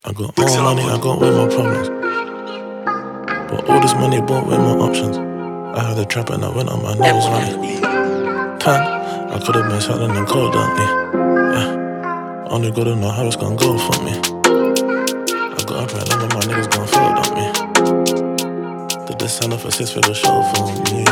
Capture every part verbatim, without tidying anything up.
I got more money, I got way more problems. But all this money bought way more options. I had a trap and I went on my nose running. Tan, I could've been selling and cold, don't me? Yeah, only gotta know how it's gonna go for me. I got up right now, my niggas gon' fold on me. Did this sign up a six figure show for me?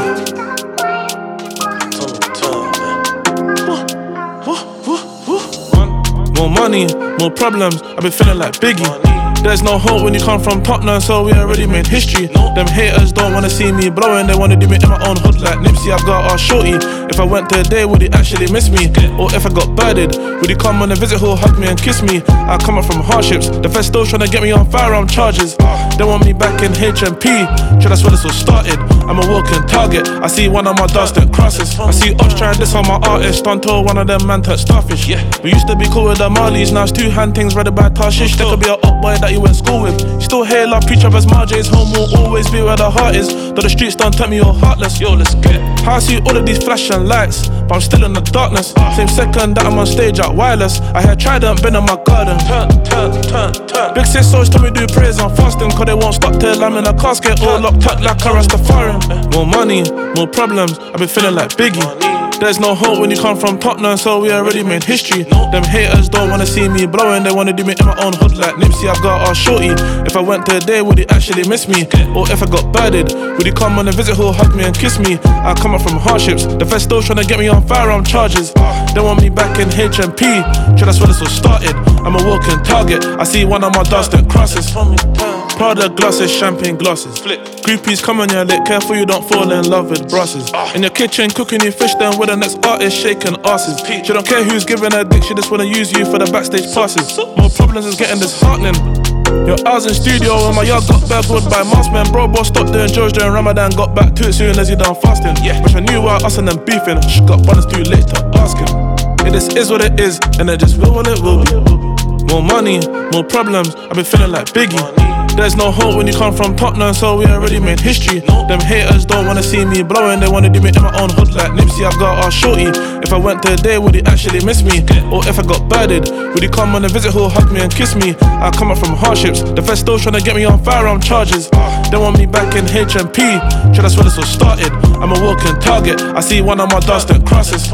More money, more problems, I've been feeling like Biggie. There's no hope when you come from Tottenham, so we already made history. Them haters don't wanna see me blowing, they wanna do me in my own hood like Nipsey. I've got our shorty. If I went there today, would he actually miss me? Or if I got birded, would he come on a visit hall, hug me and kiss me? I come up from hardships, the feds still trying to get me on firearm charges. They want me back in H M P, sure that's where this all started. I'm a walking target, I see one of my dots that crosses. I see us trying this on my artist, until one of them man touch starfish. We used to be cool with the Marleys, now it's two hand things read by Tarshish. There could be a up boy that you went to school with. Still here, love preach of as Marj's home will always be where the heart is. Though the streets don't tempt me, you're heartless. Yo, let's get how I see all of these flashing lights, but I'm still in the darkness. Same second that I'm on stage at Wireless, I had Trident, been in my garden. Turn, turn, turn, turn. Big sis always told me do prayers on fasting, cause they won't stop till I'm in a casket, all locked up like a Rastafarian. More money, more problems, I've been feeling like Biggie. There's no hope when you come from Tottenham, so we already made history. Them haters don't wanna see me blowing, they wanna do me in my own hood like Nipsey. I've got our shorty. If I went there today, would he actually miss me? Or if I got birded, would he come on a visit hall, hug me and kiss me? I come up from hardships, the feds still trying to get me on firearm charges. They want me back in H M P, sure that's where this all started. I'm a walking target, I see one of my dots that crosses. Prada glasses, champagne glasses. Groupies come on your lit, careful you don't fall in love with brusses. In your kitchen cooking you fish, then with the next artist shaking asses. She don't care who's giving her dick, she just wanna use you for the backstage passes. More problems is getting disheartening. Your hours in studio and my yard got burgled by maskmen. Bro, boy, stop doing George during Ramadan, got back to it soon as you done fasting. Wish I knew why us and them beefing, shh, got bonus too late to ask him. Yeah, this is what it is, and it just will what it will be. More money, more problems, I've been feeling like Biggie. There's no hope when you come from Tottenham, so we already made history. Them haters don't wanna see me blowing, they wanna do me in my own hood like Nipsey. I've got our shorty. If I went there today, would he actually miss me? Or if I got birded, would he come on a visit hall, hug me and kiss me? I come up from hardships, the feds still trying to get me on firearm charges. They want me back in H M P, sure that's where this all started. I'm a walking target, I see one of my dots that crosses.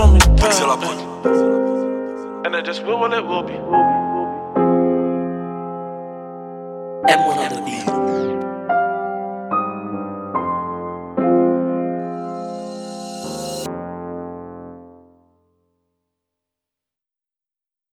And it just will what it will be. M one on the beat.